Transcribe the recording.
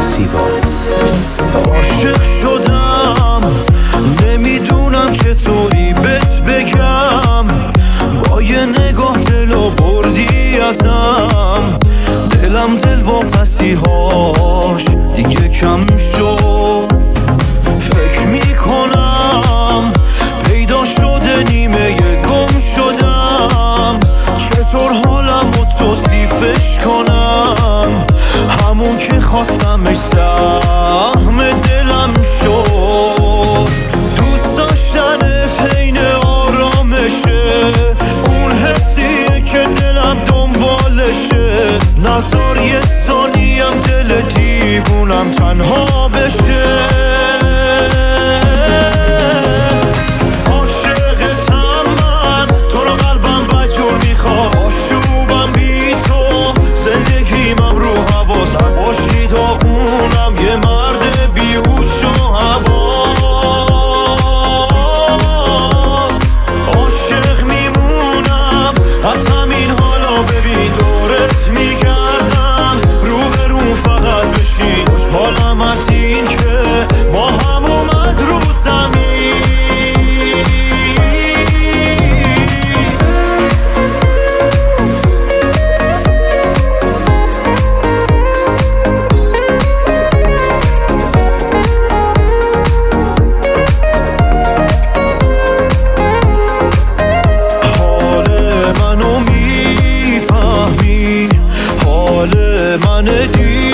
سیوا. عاشق شدم نمیدونم چطوری بهت بگم، با یه نگاه دلو بردی ازم، دلم دل واپسی هاش دیگه کم شد. فکر میکنم پیدا شده نیمه گم شدم، چطور حالم رو توصیفش کنم، همون که خواستمش سهم دلم شد. دوست داشتنت عین آرامشه، اون حسیه که دلم دنبالشه، نذار یه ثانیم دل دیوونم تنها بشه. حال منو